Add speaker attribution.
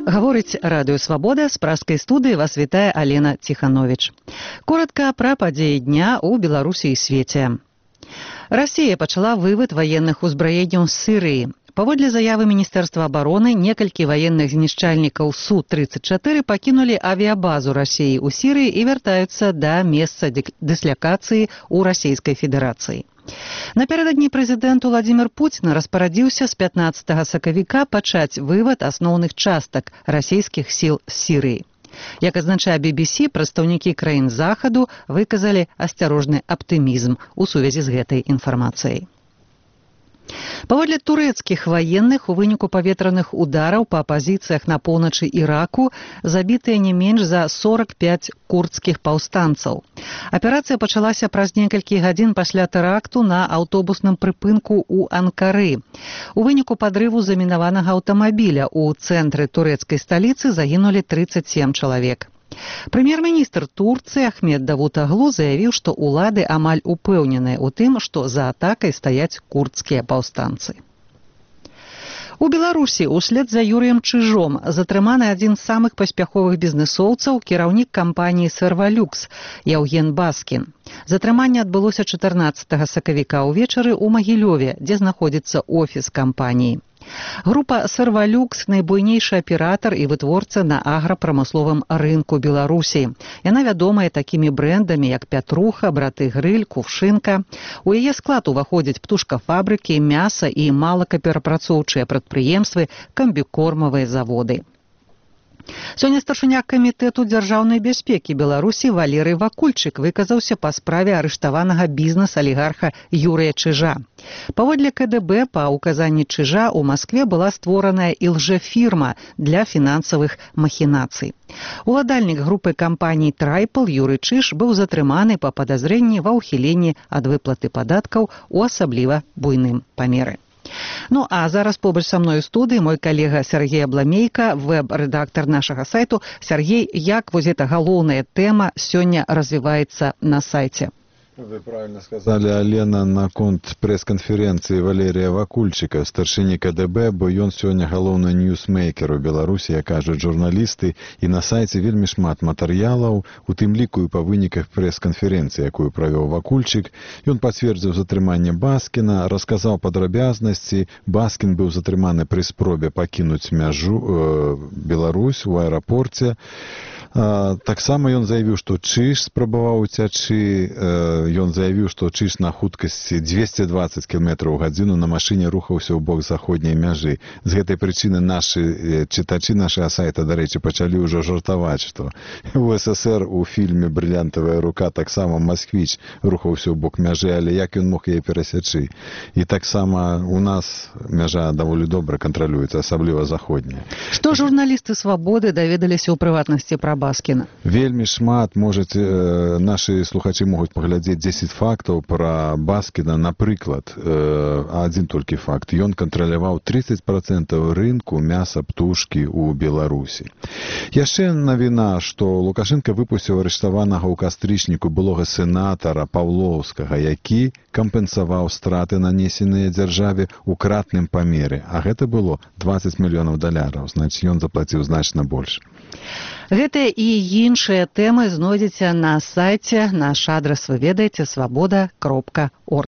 Speaker 1: Гаворыць радыё «Свабода», з пражскай студыі вас вітае Алена Ціхановіч. Коротка пра падзеі дня ў Беларусі і свеце. Расія пачала вывод ваенных узбраенняў з Сірыі. Паводле заявы Міністэрства абароны, некалькі ваенных знішчальнікаў Су-34 пакінулі авіябазу Расіі ў Сірыі і вяртаюцца да месца дыслакацыі ў Расійскай Федэрацыі. Напярэдадні прэзідэнт Уладзімір Пуцін распарадзіўся з 15 сакавіка пачаць вывад асноўных частак расійскіх сіл з Сірыі. Як азначае BBC, прадстаўнікі краін Захаду выказалі асцярожны аптымізм у сувязі з гэтай інфармацыяй. Паводле турэцкіх ваенных, у выніку паветраных удараў па пазіцыях на поўначы Іраку забітыя не менш за 45 курдскіх паўстанцаў. Аперацыя пачалася праз некалькі гадзін пасля тэракту на аўтобусным прыпынку ў Анкары. У выніку падрыву замінаванага аўтамабіля ў цэнтры турэцкай сталіцы загінулі 37 чалавек. Прэм'ер-міністр Турцыі Ахмед Давутаглу заявіў, што ўлады амаль упэўненыя ў тым, што за атакай стаяць курдскія паўстанцы. У Беларусі услед за Юрыем Чыжом затрыманы адзін з самых паспяховых бізнэсоўцаў, кіраўнік кампаніі «Сервалюкс» Яўген Баскін. Затрыманне адбылося 14 сакавіка ўвечары ў Магілёве, дзе знаходзіцца офіс кампаніі. Група «Сервалюкс» – найбуйнейшы аператар і вытворца на аграпрамысловым рынку Беларусі. Яна вядомая такімі брэндамі, як «Пятруха», «Браты Грыль», «Кувшынка». У яе склад уваходзяць птушкафабрыкі, мяса і малакаперапрацоўчыя прадпрыемствы, камбікормавыя заводы. Сёння старшыня камітэту дзяржаўнай бяспекі Беларусі Валерый Вакульчык выказаўся па справе арыштаванага бізнес-алігарха Юрыя Чыжа. Паводле КДБ, па ўказанні Чыжа, у Маскве была створаная ілжэфірма для фінансавых махінацый. Уладальнік групы кампаній «Трайпл» Юрый Чыж быў затрыманы па падазрэнні ва ўхіленні ад выплаты падаткаў у асабліва буйным памеры. Ну, а зараз побач са мной у студыі мой калега Сергей Абламейка, вэб-рэдактар нашага сайту. Сергей, як вось эта галоўная тэма сёння развіваецца на сайце?
Speaker 2: Вы правильно сказали, Алена, наконт пресс-конференции Валерия Вакульчика, старшыні КДБ, бо ён сёння галоўны ньюсмейкер у Беларусі, як кажуць журналісты, і на сайце вельмі шмат матэрыялаў, у тым ліку і па выніках пресс-конференцыі, якую правёў Вакульчик. Ён пацвердзіў затрыманне Баскіна, расказаў падрабязнасці. Баскін быў затрыманы пры спробе пакінуць мяжу Беларусь у аэрапорце. Таксама ён заявіў, што Чыж спрабаваў уцячы. Ён заявіў, што Чыж на хуткасці 220 км ў гадзіну на машыне рухаўся ў бок заходняй мяжы. З гэтай прычыны нашы чытачы нашага сайта, дарэчы, пачалі ўжо жартаваць, што у СССР у фільме «Брыльянтавая рука» таксама Москвіч рухаўся ў бок мяжы, але як ён мог яе перасячы? І таксама у нас мяжа даволі добра кантралюецца, асабліва заходняя.
Speaker 1: Што журналісты «Свабоды» даведаліся ў прыватнасці пра Баскіна?
Speaker 2: Вельмі шмат, нашы слухачы могуць паглядзець 10 фактаў пра Баскіна. Напрыклад, адзін толькі факт. Ён кантраляваў 30% рынку мяса птушкі ў Беларусі. Яшчэ навіна, што Лукашенко выпусціў арыштаванага ў кастрычніку былога сенатара Паўлоўскага, які кампенсаваў страты, нанесеныя дзяржаве ў кратным памеры. А гэта было $20 мільёнаў. Значыць, ён заплаціў значна больш.
Speaker 1: Гэтыя і іншыя тэмы знойдзеце на сайце. Наш адрас вы ведаеце – свабода.орг.